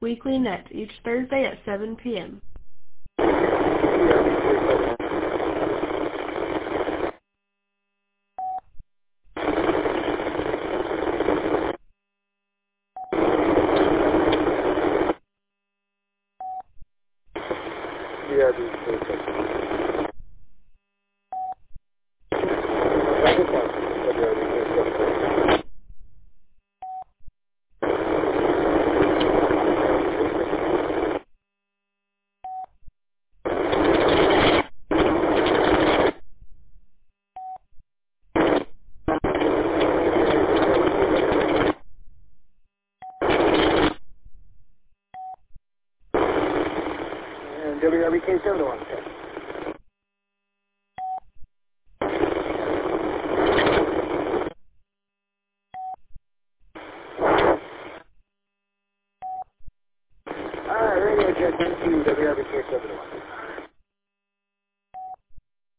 Weekly Net, each Thursday at 7 p.m. WRBK 701. Radio check into WRBK 701.